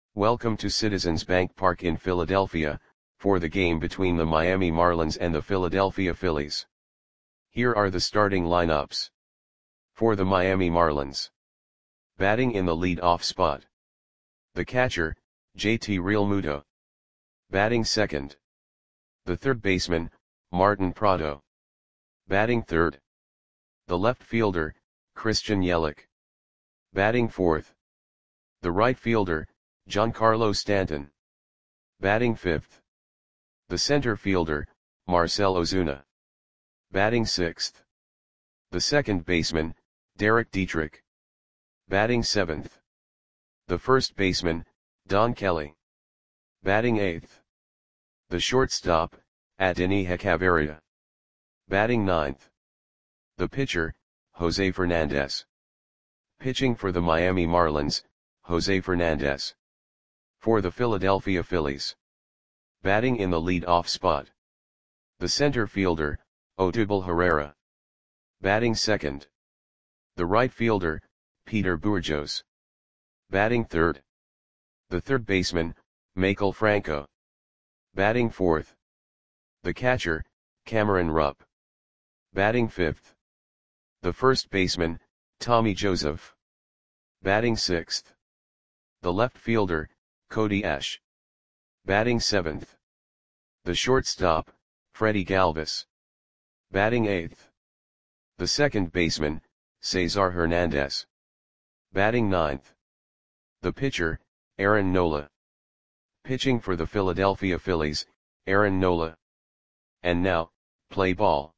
Welcome to Citizens Bank Park in Philadelphia, for the game between the Miami Marlins and the Philadelphia Phillies. Here are the starting lineups. For the Miami Marlins. Batting in the lead-off spot. The catcher, JT Realmuto. Batting second. The third baseman, Martin Prado. Batting third. The left fielder, Christian Yelich. Batting fourth. The right fielder, Giancarlo Stanton. Batting fifth. The center fielder, Marcell Ozuna. Batting sixth. The second baseman, Derek Dietrich. Batting seventh. The first baseman, Don Kelly. Batting eighth. The shortstop, Adeiny Hechavarria. Batting ninth. The pitcher, Jose Fernandez. Pitching for the Miami Marlins, Jose Fernandez. For the Philadelphia Phillies. Batting in the lead-off spot. The center fielder, Odubel Herrera. Batting second. The right fielder, Peter Bourjos. Batting third. The third baseman, Maikel Franco. Batting fourth. The catcher, Cameron Rupp. Batting fifth. The first baseman, Tommy Joseph. Batting sixth. The left fielder, Cody Ash. Batting seventh. The shortstop, Freddie Galvis. Batting eighth. The second baseman, Cesar Hernandez. Batting ninth. The pitcher, Aaron Nola. Pitching for the Philadelphia Phillies, Aaron Nola. And now, play ball.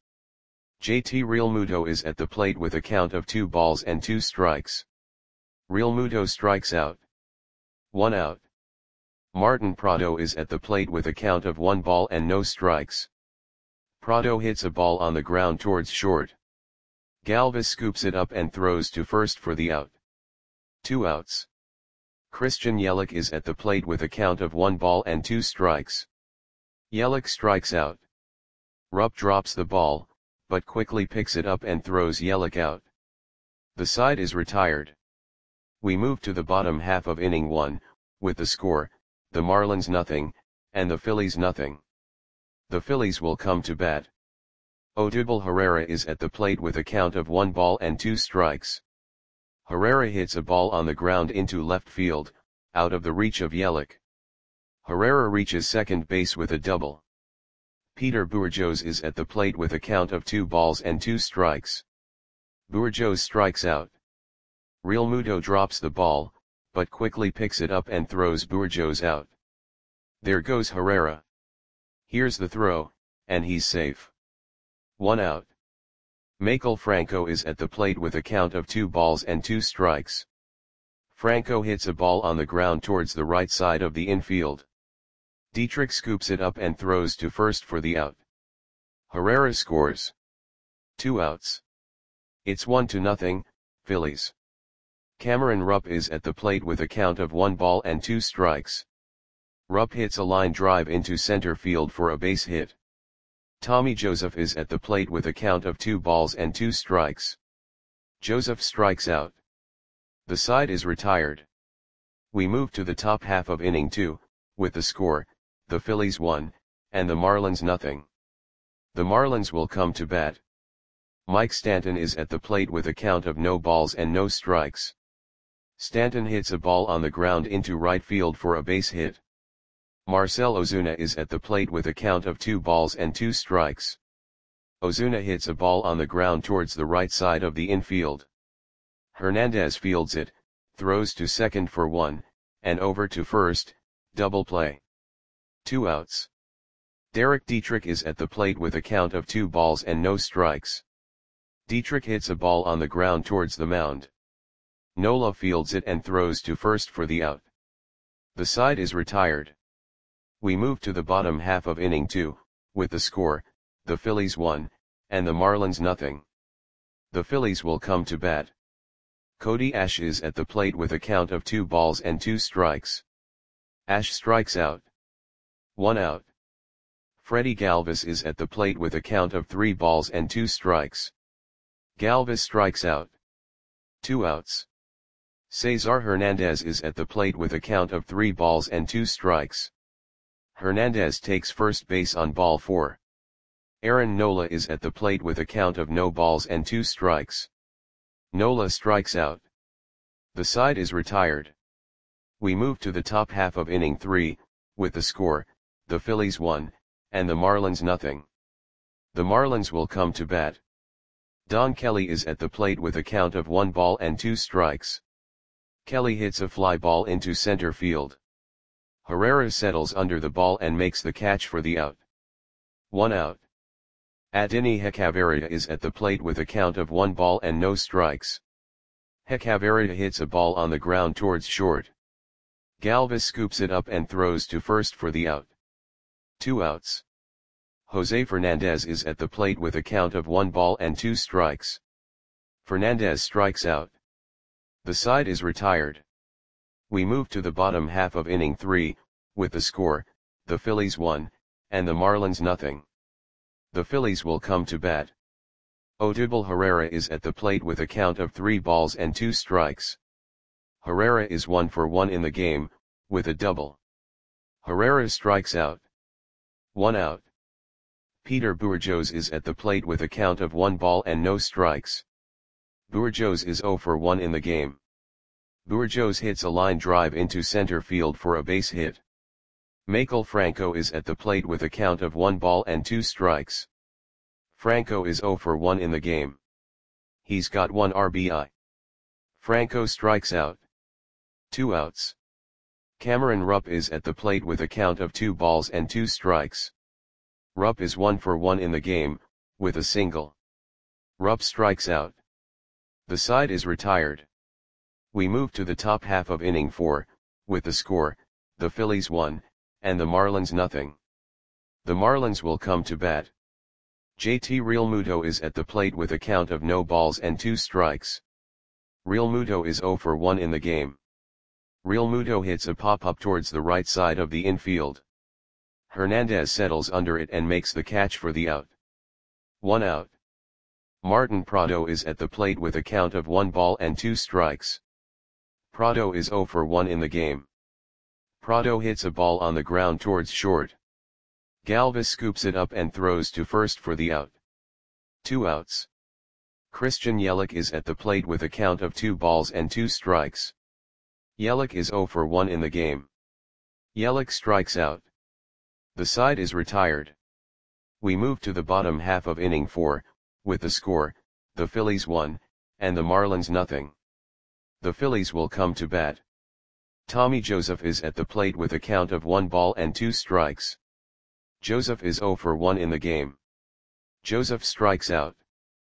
JT Realmuto is at the plate with a count of 2 balls and 2 strikes. Realmuto strikes out. 1 out. Martin Prado is at the plate with a count of 1 ball and no strikes. Prado hits a ball on the ground towards short. Galvis scoops it up and throws to first for the out. 2 outs. Christian Yelich is at the plate with a count of 1 ball and 2 strikes. Yelich strikes out. Rupp drops the ball, but quickly picks it up and throws Yelich out. The side is retired. We move to the bottom half of inning 1, with the score, the Marlins nothing, and the Phillies nothing. The Phillies will come to bat. Odubel Herrera is at the plate with a count of 1 ball and 2 strikes. Herrera hits a ball on the ground into left field, out of the reach of Yelich. Herrera reaches second base with a double. Peter Bourjos is at the plate with a count of 2 balls and 2 strikes. Bourjos strikes out. Realmuto drops the ball, but quickly picks it up and throws Bourjos out. There goes Herrera. Here's the throw, and he's safe. 1 out. Maikel Franco is at the plate with a count of 2 balls and 2 strikes. Franco hits a ball on the ground towards the right side of the infield. Dietrich scoops it up and throws to first for the out. Herrera scores. 2 outs. It's 1-0, Phillies. Cameron Rupp is at the plate with a count of 1 ball and 2 strikes. Rupp hits a line drive into center field for a base hit. Tommy Joseph is at the plate with a count of 2 balls and 2 strikes. Joseph strikes out. The side is retired. We move to the top half of inning 2, with the score, the Phillies 1, and the Marlins nothing. The Marlins will come to bat. Mike Stanton is at the plate with a count of no balls and no strikes. Stanton hits a ball on the ground into right field for a base hit. Marcell Ozuna is at the plate with a count of 2 balls and 2 strikes. Ozuna hits a ball on the ground towards the right side of the infield. Hernandez fields it, throws to second for 1, and over to first, double play. 2 outs. Derek Dietrich is at the plate with a count of 2 balls and no strikes. Dietrich hits a ball on the ground towards the mound. Nola fields it and throws to first for the out. The side is retired. We move to the bottom half of inning 2, with the score, the Phillies 1, and the Marlins nothing. The Phillies will come to bat. Cody Ash is at the plate with a count of 2 balls and 2 strikes. Ash strikes out. 1 out. Freddie Galvis is at the plate with a count of 3 balls and 2 strikes. Galvis strikes out. 2 outs. Cesar Hernandez is at the plate with a count of 3 balls and 2 strikes. Hernandez takes first base on ball 4. Aaron Nola is at the plate with a count of no balls and 2 strikes. Nola strikes out. The side is retired. We move to the top half of inning 3, with the score, the Phillies 1, and the Marlins nothing. The Marlins will come to bat. Don Kelly is at the plate with a count of 1 ball and 2 strikes. Kelly hits a fly ball into center field. Herrera settles under the ball and makes the catch for the out. 1 out. Adeiny Hechavarria is at the plate with a count of 1 ball and no strikes. Hechavarria hits a ball on the ground towards short. Galvis scoops it up and throws to first for the out. 2 outs. Jose Fernandez is at the plate with a count of 1 ball and 2 strikes. Fernandez strikes out. The side is retired. We move to the bottom half of inning 3, with the score, the Phillies 1, and the Marlins nothing. The Phillies will come to bat. Odubel Herrera is at the plate with a count of 3 balls and 2 strikes. Herrera is 1 for 1 in the game, with a double. Herrera strikes out. 1 out. Peter Bourjos is at the plate with a count of 1 ball and no strikes. Bourjos is 0 for 1 in the game. Bourjos hits a line drive into center field for a base hit. Maikel Franco is at the plate with a count of 1 ball and 2 strikes. Franco is 0 for 1 in the game. He's got 1 RBI. Franco strikes out. 2 outs. Cameron Rupp is at the plate with a count of 2 balls and 2 strikes. Rupp is 1 for 1 in the game, with a single. Rupp strikes out. The side is retired. We move to the top half of inning 4, with the score, the Phillies 1, and the Marlins nothing. The Marlins will come to bat. JT Realmuto is at the plate with a count of no balls and 2 strikes. Realmuto is 0 for 1 in the game. Realmuto hits a pop-up towards the right side of the infield. Hernandez settles under it and makes the catch for the out. 1 out. Martin Prado is at the plate with a count of 1 ball and 2 strikes. Prado is 0 for 1 in the game. Prado hits a ball on the ground towards short. Galvis scoops it up and throws to first for the out. 2 outs. Christian Yelich is at the plate with a count of 2 balls and 2 strikes. Yelich is 0 for 1 in the game. Yelich strikes out. The side is retired. We move to the bottom half of inning 4, with the score, the Phillies 1, and the Marlins nothing. The Phillies will come to bat. Tommy Joseph is at the plate with a count of 1 ball and 2 strikes. Joseph is 0 for 1 in the game. Joseph strikes out.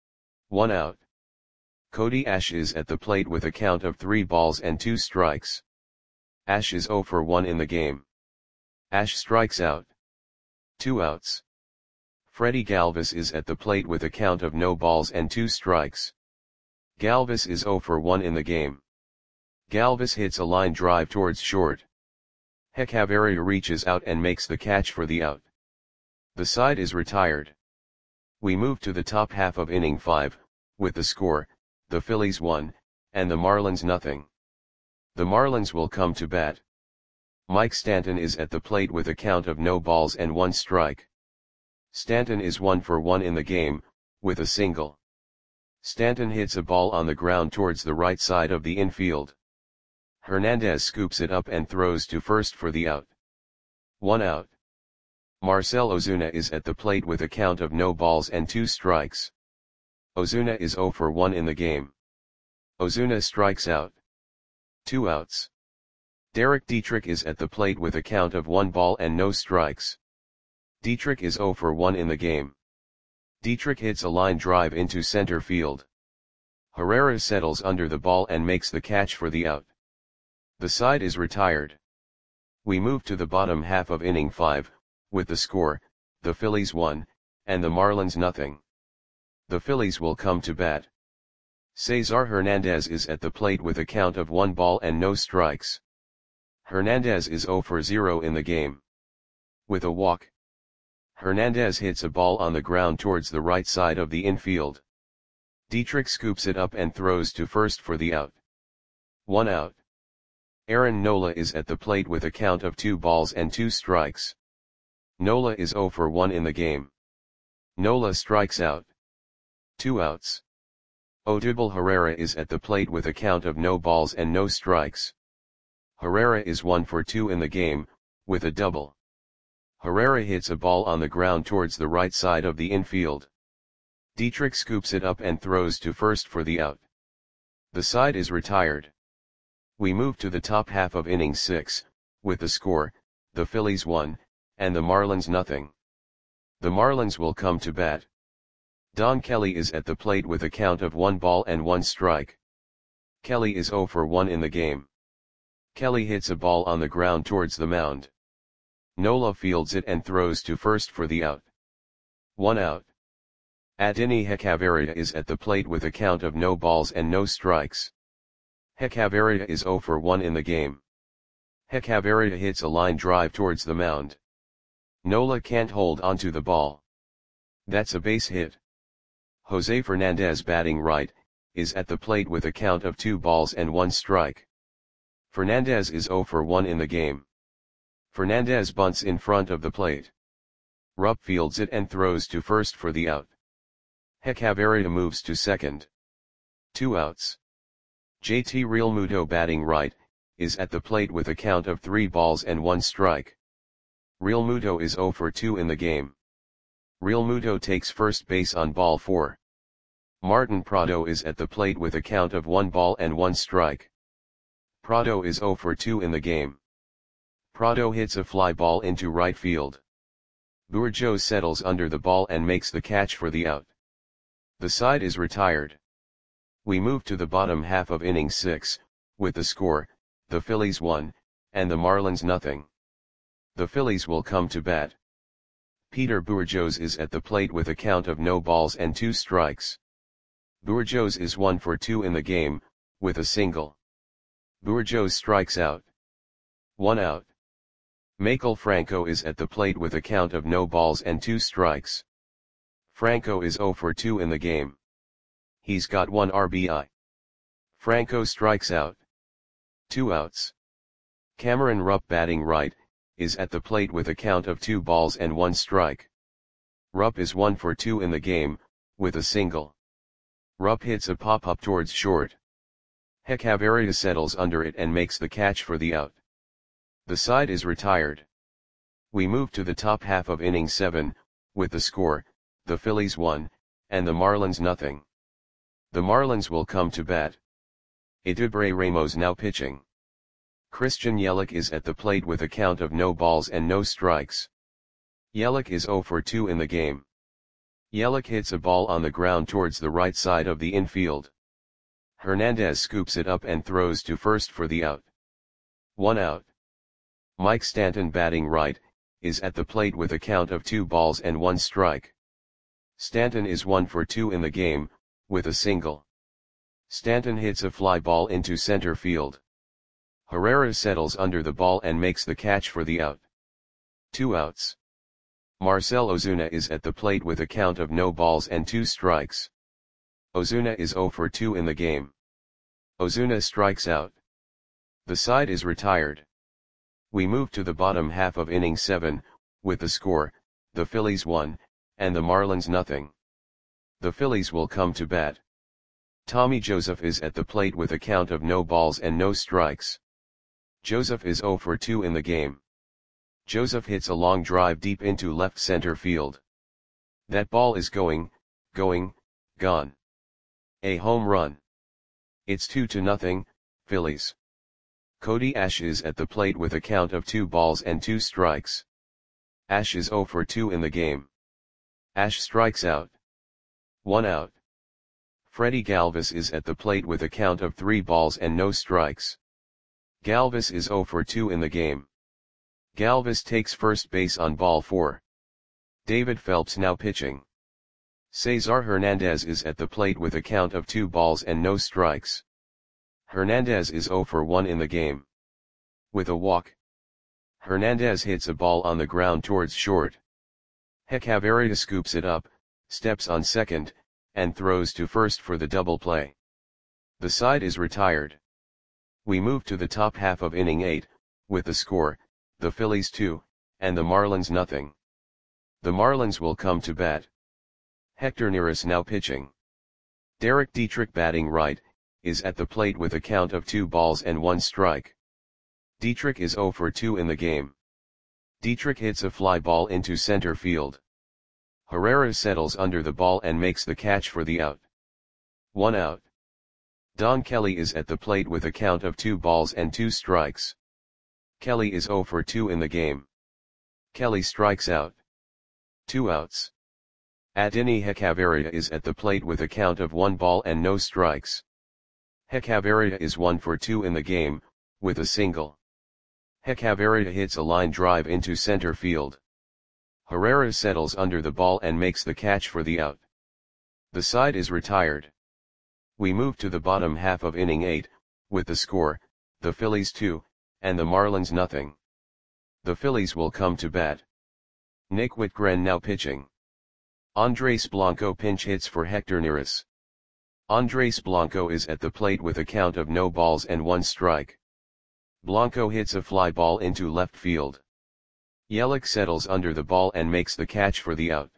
1 out. Cody Ash is at the plate with a count of 3 balls and 2 strikes. Ash is 0 for 1 in the game. Ash strikes out. 2 outs. Freddie Galvis is at the plate with a count of no balls and 2 strikes. Galvis is 0 for 1 in the game. Galvis hits a line drive towards short. Hechavarria reaches out and makes the catch for the out. The side is retired. We move to the top half of inning 5, with the score, the Phillies 1, and the Marlins nothing. The Marlins will come to bat. Mike Stanton is at the plate with a count of no balls and 1 strike. Stanton is 1 for 1 in the game, with a single. Stanton hits a ball on the ground towards the right side of the infield. Hernandez scoops it up and throws to first for the out. 1 out. Marcell Ozuna is at the plate with a count of no balls and 2 strikes. Ozuna is 0 for 1 in the game. Ozuna strikes out. 2 outs. Derek Dietrich is at the plate with a count of 1 ball and no strikes. Dietrich is 0 for 1 in the game. Dietrich hits a line drive into center field. Herrera settles under the ball and makes the catch for the out. The side is retired. We move to the bottom half of inning 5, with the score, the Phillies 1, and the Marlins nothing. The Phillies will come to bat. Cesar Hernandez is at the plate with a count of 1 ball and no strikes. Hernandez is 0 for 0 in the game. With a walk. Hernandez hits a ball on the ground towards the right side of the infield. Dietrich scoops it up and throws to first for the out. 1 out. Aaron Nola is at the plate with a count of 2 balls and 2 strikes. Nola is 0 for 1 in the game. Nola strikes out. 2 outs. Odubel Herrera is at the plate with a count of no balls and no strikes. Herrera is 1 for 2 in the game, with a double. Herrera hits a ball on the ground towards the right side of the infield. Dietrich scoops it up and throws to first for the out. The side is retired. We move to the top half of inning 6, with the score, the Phillies 1, and the Marlins nothing. The Marlins will come to bat. Don Kelly is at the plate with a count of 1 ball and 1 strike. Kelly is 0 for 1 in the game. Kelly hits a ball on the ground towards the mound. Nola fields it and throws to first for the out. 1 out. Adeiny Hechavarria is at the plate with a count of no balls and no strikes. Hechavarria is 0 for 1 in the game. Hechavarria hits a line drive towards the mound. Nola can't hold onto the ball. That's a base hit. Jose Fernandez, batting right, is at the plate with a count of 2 balls and 1 strike. Fernandez is 0 for 1 in the game. Fernandez bunts in front of the plate. Rupp fields it and throws to first for the out. Hechavarria moves to second. 2 outs. JT Realmuto, batting right, is at the plate with a count of 3 balls and 1 strike. Realmuto is 0 for 2 in the game. Realmuto takes first base on ball 4. Martin Prado is at the plate with a count of 1 ball and 1 strike. Prado is 0 for 2 in the game. Prado hits a fly ball into right field. Bourgeau settles under the ball and makes the catch for the out. The side is retired. We move to the bottom half of inning 6, with the score, the Phillies 1, and the Marlins nothing. The Phillies will come to bat. Peter Bourgeau is at the plate with a count of no balls and 2 strikes. Bourgeau is 1 for 2 in the game, with a single. Bourgeau strikes out. 1 out. Maikel Franco is at the plate with a count of no balls and 2 strikes. Franco is 0 for 2 in the game. He's got 1 RBI. Franco strikes out. 2 outs. Cameron Rupp, batting right, is at the plate with a count of 2 balls and 1 strike. Rupp is 1 for 2 in the game, with a single. Rupp hits a pop-up towards short. Hechavarria settles under it and makes the catch for the out. The side is retired. We move to the top half of inning 7, with the score, the Phillies 1, and the Marlins nothing. The Marlins will come to bat. Eduardo Ramos now pitching. Christian Yelich is at the plate with a count of no balls and no strikes. Yelich is 0 for 2 in the game. Yelich hits a ball on the ground towards the right side of the infield. Hernandez scoops it up and throws to first for the out. 1 out. Mike Stanton, batting right, is at the plate with a count of 2 balls and 1 strike. Stanton is 1 for 2 in the game, with a single. Stanton hits a fly ball into center field. Herrera settles under the ball and makes the catch for the out. 2 outs. Marcell Ozuna is at the plate with a count of no balls and 2 strikes. Ozuna is 0 for 2 in the game. Ozuna strikes out. The side is retired. We move to the bottom half of inning 7, with the score, the Phillies 1, and the Marlins nothing. The Phillies will come to bat. Tommy Joseph is at the plate with a count of no balls and no strikes. Joseph is 0 for 2 in the game. Joseph hits a long drive deep into left center field. That ball is going, gone. A home run. It's 2-0, Phillies. Cody Ash is at the plate with a count of 2 balls and 2 strikes. Ash is 0 for 2 in the game. Ash strikes out. 1 out. Freddie Galvis is at the plate with a count of 3 balls and no strikes. Galvis is 0 for 2 in the game. Galvis takes first base on ball 4. David Phelps now pitching. Cesar Hernandez is at the plate with a count of 2 balls and no strikes. Hernandez is 0 for 1 in the game. With a walk. Hernandez hits a ball on the ground towards short. Hechavarria scoops it up, steps on second, and throws to first for the double play. The side is retired. We move to the top half of inning 8, with the score, the Phillies 2, and the Marlins nothing. The Marlins will come to bat. Hector Neris now pitching. Derek Dietrich batting right, is at the plate with a count of 2 balls and 1 strike. Dietrich is 0 for 2 in the game. Dietrich hits a fly ball into center field. Herrera settles under the ball and makes the catch for the out. 1 out. Don Kelly is at the plate with a count of 2 balls and 2 strikes. Kelly is 0 for 2 in the game. Kelly strikes out. 2 outs. Adeiny Hechavarria is at the plate with a count of 1 ball and no strikes. Hechavarria is 1 for 2 in the game, with a single. Hechavarria hits a line drive into center field. Herrera settles under the ball and makes the catch for the out. The side is retired. We move to the bottom half of inning 8, with the score, the Phillies 2, and the Marlins nothing. The Phillies will come to bat. Nick Whitgren now pitching. Andres Blanco pinch hits for Hector Neris. Andres Blanco is at the plate with a count of no balls and 1 strike. Blanco hits a fly ball into left field. Yelich settles under the ball and makes the catch for the out.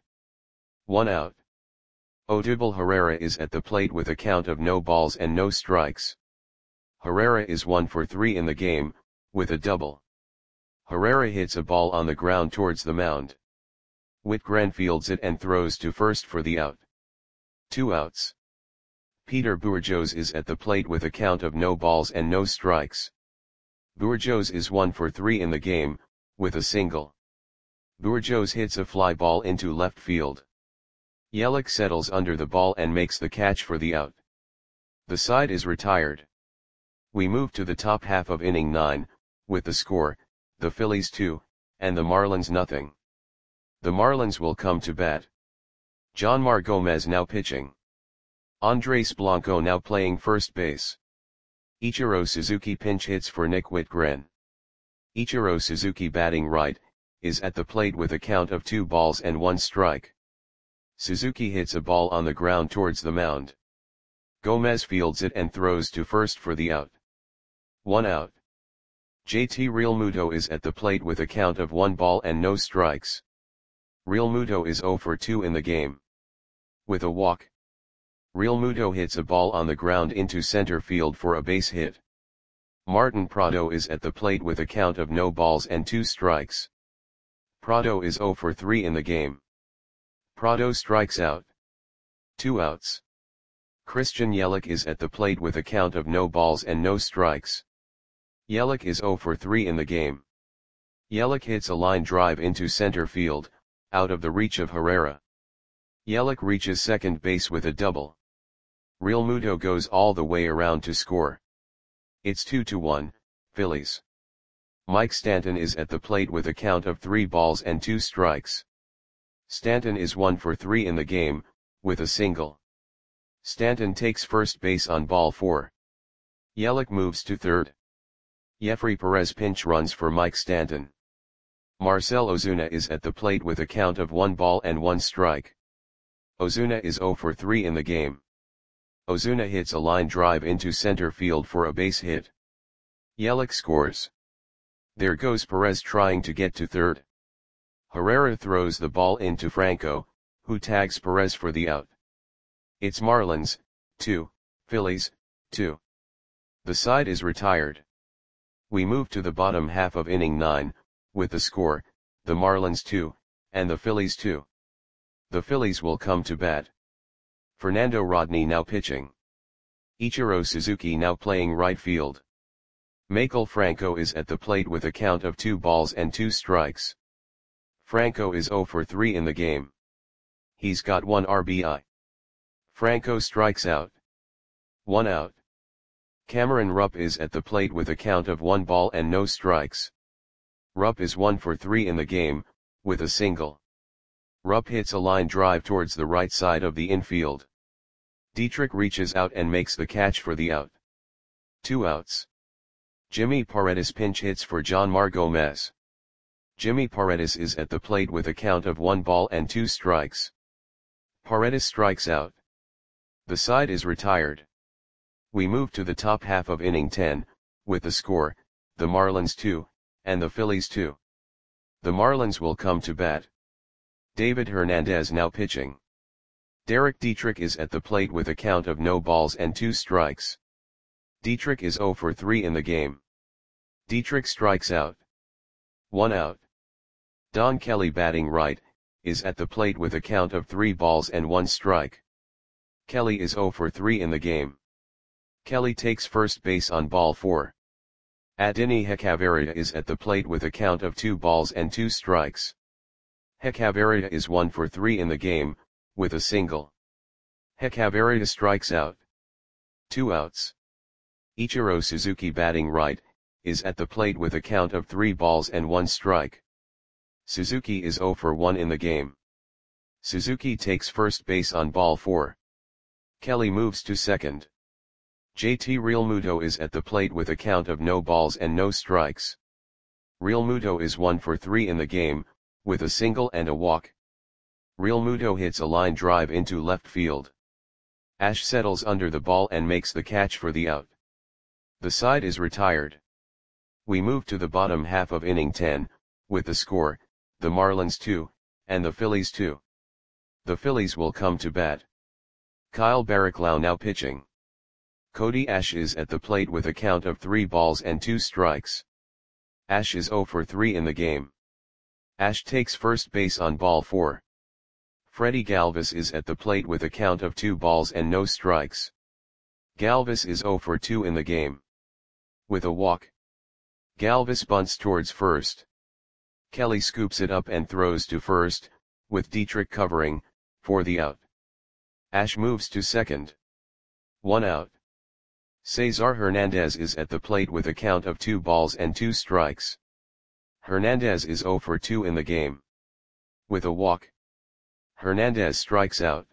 1 out. Odubel Herrera is at the plate with a count of no balls and no strikes. Herrera is 1 for 3 in the game, with a double. Herrera hits a ball on the ground towards the mound. Whitgren fields it and throws to first for the out. 2 outs. Peter Bourjos is at the plate with a count of no balls and no strikes. Bourjos is 1 for 3 in the game, with a single. Bourjos hits a fly ball into left field. Yelich settles under the ball and makes the catch for the out. The side is retired. We move to the top half of inning 9, with the score, the Phillies 2, and the Marlins nothing. The Marlins will come to bat. Jonmar Gomez now pitching. Andres Blanco now playing first base. Ichiro Suzuki pinch hits for Nick Whitgren. Ichiro Suzuki batting right, is at the plate with a count of 2 balls and 1 strike. Suzuki hits a ball on the ground towards the mound. Gomez fields it and throws to first for the out. 1 out. JT Realmuto is at the plate with a count of 1 ball and no strikes. Realmuto is 0 for 2 in the game. With a walk. Realmuto hits a ball on the ground into center field for a base hit. Martin Prado is at the plate with a count of no balls and 2 strikes. Prado is 0 for 3 in the game. Prado strikes out. 2 outs. Christian Yelich is at the plate with a count of no balls and no strikes. Yelich is 0 for 3 in the game. Yelich hits a line drive into center field, out of the reach of Herrera. Yelich reaches second base with a double. Realmuto goes all the way around to score. It's 2-1, Phillies. Mike Stanton is at the plate with a count of 3 balls and 2 strikes. Stanton is 1 for 3 in the game, with a single. Stanton takes first base on ball 4. Yelich moves to third. Jeffrey Perez pinch runs for Mike Stanton. Marcell Ozuna is at the plate with a count of 1 ball and 1 strike. Ozuna is 0 for 3 in the game. Ozuna hits a line drive into center field for a base hit. Yelich scores. There goes Perez trying to get to third. Herrera throws the ball into Franco, who tags Perez for the out. It's Marlins, 2, Phillies, 2. The side is retired. We move to the bottom half of inning 9, with the score, the Marlins 2, and the Phillies 2. The Phillies will come to bat. Fernando Rodney now pitching. Ichiro Suzuki now playing right field. Maikel Franco is at the plate with a count of 2 balls and 2 strikes. Franco is 0 for 3 in the game. He's got 1 RBI. Franco strikes out. 1 out. Cameron Rupp is at the plate with a count of 1 ball and no strikes. Rupp is 1 for 3 in the game, with a single. Rupp hits a line drive towards the right side of the infield. Dietrich reaches out and makes the catch for the out. 2 outs. Jimmy Paredes pinch hits for Jonmar Gomez. Jimmy Paredes is at the plate with a count of 1 ball and 2 strikes. Paredes strikes out. The side is retired. We move to the top half of inning 10, with the score, the Marlins 2, and the Phillies 2. The Marlins will come to bat. David Hernandez now pitching. Derek Dietrich is at the plate with a count of no balls and 2 strikes. Dietrich is 0 for 3 in the game. Dietrich strikes out. 1 out. Don Kelly batting right, is at the plate with a count of 3 balls and 1 strike. Kelly is 0 for 3 in the game. Kelly takes first base on ball 4. Adeiny Hechavarria is at the plate with a count of 2 balls and 2 strikes. Hechavarria is 1 for 3 in the game, with a single. Hechavarria strikes out. 2 outs. Ichiro Suzuki batting right, is at the plate with a count of 3 balls and 1 strike. Suzuki is 0 for 1 in the game. Suzuki takes first base on ball 4. Kelly moves to second. JT Realmuto is at the plate with a count of no balls and no strikes. Realmuto is 1 for 3 in the game, with a single and a walk. Realmuto hits a line drive into left field. Ash settles under the ball and makes the catch for the out. The side is retired. We move to the bottom half of inning 10, with the score, the Marlins 2, and the Phillies 2. The Phillies will come to bat. Kyle Barraclough now pitching. Cody Ash is at the plate with a count of 3 balls and 2 strikes. Ash is 0 for 3 in the game. Ash takes first base on ball 4. Freddie Galvis is at the plate with a count of 2 balls and no strikes. Galvis is 0 for 2 in the game. With a walk. Galvis bunts towards first. Kelly scoops it up and throws to first, with Dietrich covering, for the out. Ash moves to second. 1 out. Cesar Hernandez is at the plate with a count of 2 balls and 2 strikes. Hernandez is 0 for 2 in the game. With a walk. Hernandez strikes out.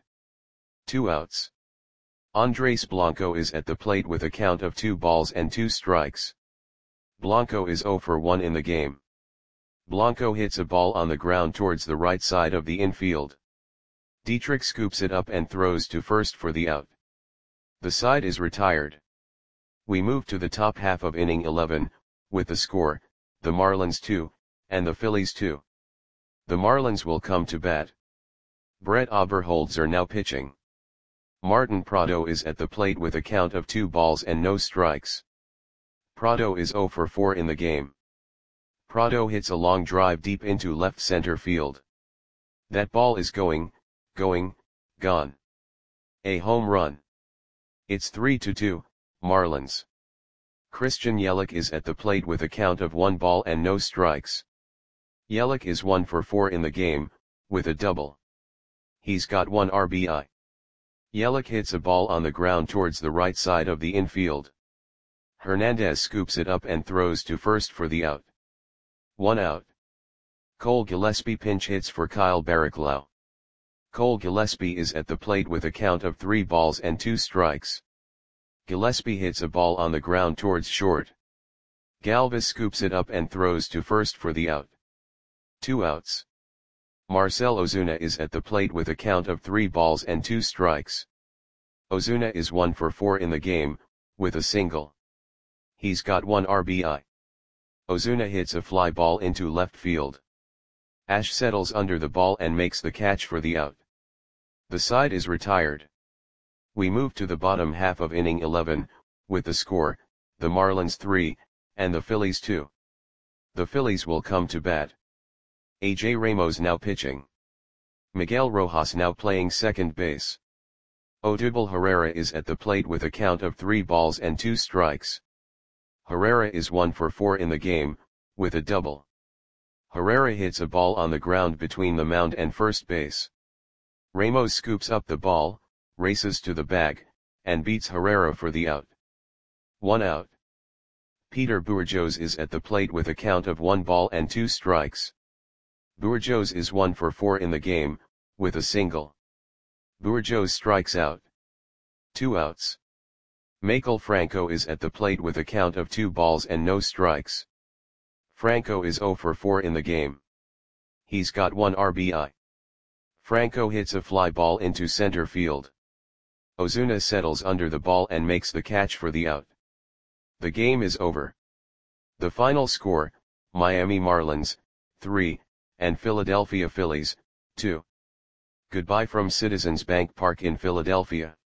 2 outs. Andres Blanco is at the plate with a count of 2 balls and 2 strikes. Blanco is 0 for 1 in the game. Blanco hits a ball on the ground towards the right side of the infield. Dietrich scoops it up and throws to first for the out. The side is retired. We move to the top half of inning 11, with the score, the Marlins 2, and the Phillies 2. The Marlins will come to bat. Brett Oberholzer now pitching. Martin Prado is at the plate with a count of 2 balls and no strikes. Prado is 0 for 4 in the game. Prado hits a long drive deep into left center field. That ball is gone. A home run. It's 3-2, Marlins. Christian Yelich is at the plate with a count of 1 ball and no strikes. Yelich is 1 for 4 in the game, with a double. He's got 1 RBI. Yelich hits a ball on the ground towards the right side of the infield. Hernandez scoops it up and throws to first for the out. 1 out. Cole Gillespie pinch hits for Kyle Barraclough. Cole Gillespie is at the plate with a count of 3 balls and 2 strikes. Gillespie hits a ball on the ground towards short. Galvis scoops it up and throws to first for the out. 2 outs. Marcell Ozuna is at the plate with a count of 3 balls and 2 strikes. Ozuna is 1 for 4 in the game, with a single. He's got 1 RBI. Ozuna hits a fly ball into left field. Ash settles under the ball and makes the catch for the out. The side is retired. We move to the bottom half of inning 11, with the score, the Marlins 3, and the Phillies 2. The Phillies will come to bat. AJ Ramos now pitching. Miguel Rojas now playing second base. Odubel Herrera is at the plate with a count of 3 balls and 2 strikes. Herrera is 1 for 4 in the game, with a double. Herrera hits a ball on the ground between the mound and first base. Ramos scoops up the ball, races to the bag, and beats Herrera for the out. 1 out. Peter Bourjos is at the plate with a count of 1 ball and 2 strikes. Bourjos is 1 for 4 in the game, with a single. Bourjos strikes out. 2 outs. Maikel Franco is at the plate with a count of 2 balls and no strikes. Franco is 0 for 4 in the game. He's got 1 RBI. Franco hits a fly ball into center field. Ozuna settles under the ball and makes the catch for the out. The game is over. The final score, Miami Marlins, 3, and Philadelphia Phillies, 2. Goodbye from Citizens Bank Park in Philadelphia.